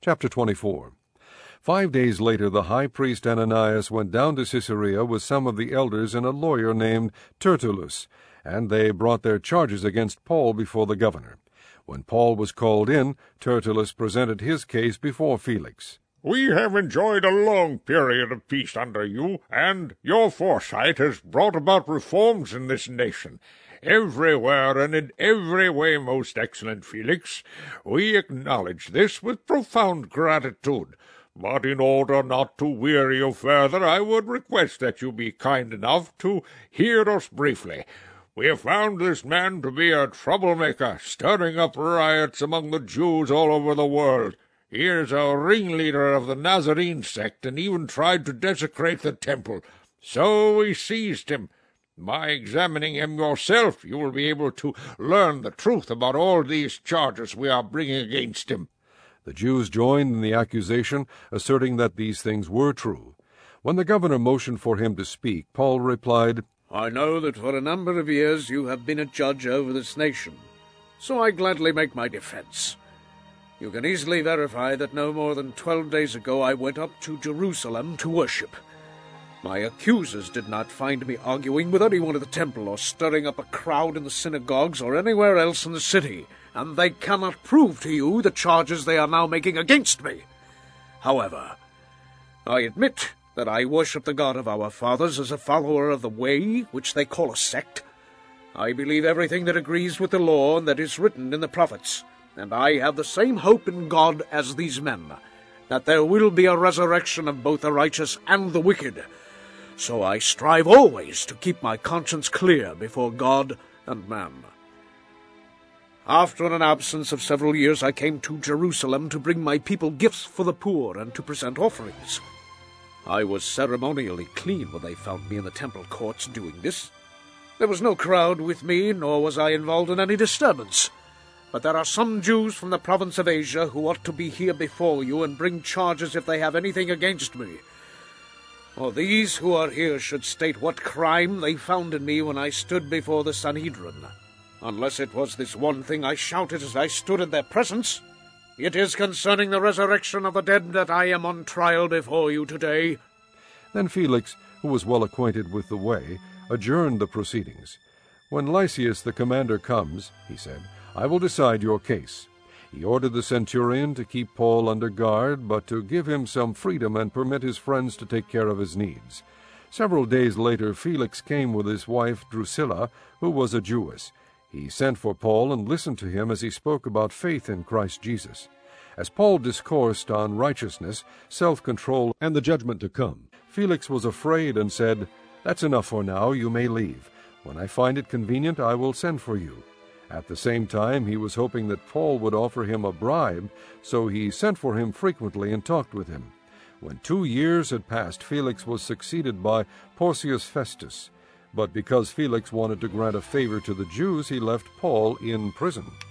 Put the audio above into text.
Chapter 24. 5 days later the high priest Ananias went down to Caesarea with some of the elders and a lawyer named Tertullus, and they brought their charges against Paul before the governor. When Paul was called in, Tertullus presented his case before Felix. "We have enjoyed a long period of peace under you, and your foresight has brought about reforms in this nation. Everywhere and in every way, most excellent Felix. We acknowledge this with profound gratitude. But in order not to weary you further, I would request that you be kind enough to hear us briefly. We have found this man to be a troublemaker, stirring up riots among the Jews all over the world. He is a ringleader of the Nazarene sect, and even tried to desecrate the temple. So we seized him. By examining him yourself, you will be able to learn the truth about all these charges we are bringing against him." The Jews joined in the accusation, asserting that these things were true. When the governor motioned for him to speak, Paul replied, "I know that for a number of years you have been a judge over this nation, so I gladly make my defense. You can easily verify that no more than 12 days ago I went up to Jerusalem to worship. My accusers did not find me arguing with anyone at the temple or stirring up a crowd in the synagogues or anywhere else in the city, and they cannot prove to you the charges they are now making against me. However, I admit that I worship the God of our fathers as a follower of the Way, which they call a sect. I believe everything that agrees with the law and that is written in the prophets, and I have the same hope in God as these men, that there will be a resurrection of both the righteous and the wicked. So I strive always to keep my conscience clear before God and man. After an absence of several years, I came to Jerusalem to bring my people gifts for the poor and to present offerings. I was ceremonially clean when they found me in the temple courts doing this. There was no crowd with me, nor was I involved in any disturbance. But there are some Jews from the province of Asia who ought to be here before you and bring charges if they have anything against me. Or these who are here should state what crime they found in me when I stood before the Sanhedrin. Unless it was this one thing I shouted as I stood in their presence. It is concerning the resurrection of the dead that I am on trial before you today." Then Felix, who was well acquainted with the way, adjourned the proceedings. "When Lysias the commander comes," he said, "I will decide your case." He ordered the centurion to keep Paul under guard, but to give him some freedom and permit his friends to take care of his needs. Several days later Felix came with his wife Drusilla, who was a Jewess. He sent for Paul and listened to him as he spoke about faith in Christ Jesus. As Paul discoursed on righteousness, self-control, and the judgment to come, Felix was afraid and said, "That's enough for now, you may leave. When I find it convenient, I will send for you." At the same time, he was hoping that Paul would offer him a bribe, so he sent for him frequently and talked with him. When 2 years had passed, Felix was succeeded by Porcius Festus. But because Felix wanted to grant a favor to the Jews, he left Paul in prison.